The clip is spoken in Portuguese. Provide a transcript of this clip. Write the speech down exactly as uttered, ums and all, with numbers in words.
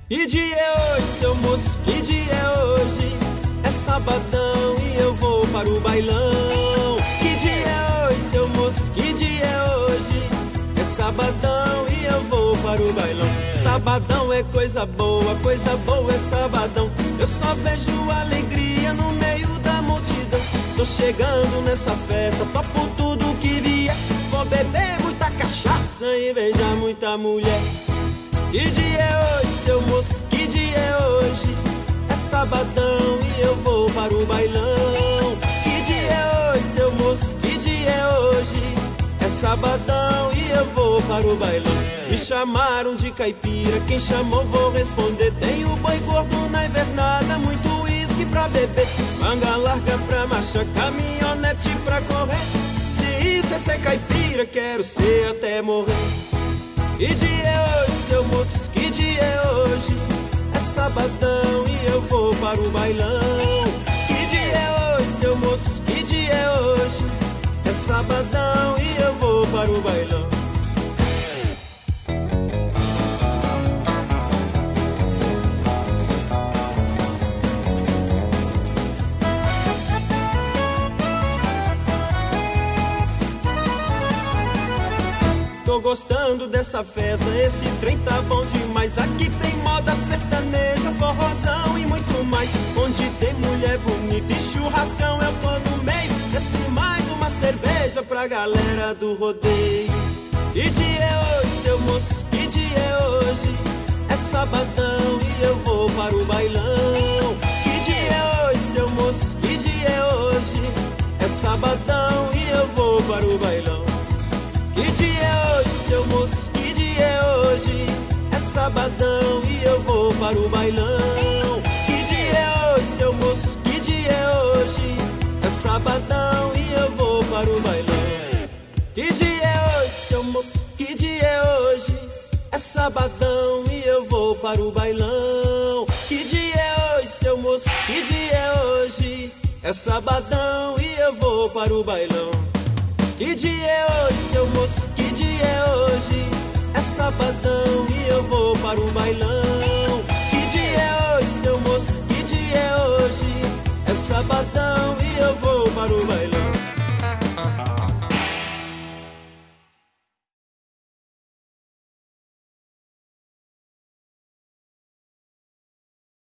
Que dia é hoje, seu moço? Que dia é hoje? É sabadão e eu vou para o bailão. Que dia é hoje, seu moço? Que dia é hoje? É sabadão e eu vou para o bailão. Sabadão é coisa boa, coisa boa é sabadão. Eu só vejo alegria no meio da multidão. Tô chegando nessa festa, topo tudo que vier. Vou beber muita cachaça e beijar muita mulher. Que dia é hoje, seu moço? Que dia é hoje? É sabadão e eu vou para o bailão. Que dia é hoje, seu moço? Que dia é hoje? É sabadão e eu vou para o bailão. Me chamaram de caipira, quem chamou vou responder. Tenho boi gordo na invernada, muito uísque pra beber. Manga larga pra marcha, caminhonete pra correr. Se isso é ser caipira, quero ser até morrer. Que dia é hoje, seu moço? Que dia é hoje? É sabadão e eu vou para o bailão. Que dia é hoje, seu moço? Que dia é hoje? É sabadão e eu vou para o bailão. Tô gostando dessa festa, esse trem tá bom demais. Aqui tem moda sertaneja, forrozão e muito mais. Onde tem mulher bonita e churrascão, eu tô no meio. Desce mais uma cerveja pra galera do rodeio. Que dia é hoje, seu moço? Que dia é hoje? É sabadão e eu vou para o bailão. Que dia é hoje, seu moço? Que dia é hoje? É sabadão e eu vou para o bailão. Que dia é hoje, seu moço? Que dia é hoje? É sabadão e eu vou para o bailão. Que dia é hoje, seu moço? Que dia é hoje? É sabadão e eu vou para o bailão. Que dia é hoje, seu moço? Que dia é hoje? É sabadão e eu vou para o bailão. Que dia é hoje, seu moço? Que dia é hoje? É sabadão e eu vou para o bailão. Que dia é hoje, seu moço? Que dia é hoje? É sabadão e eu vou para o bailão. Que dia é hoje, seu moço? Que dia é hoje? É sabadão e eu vou para o bailão.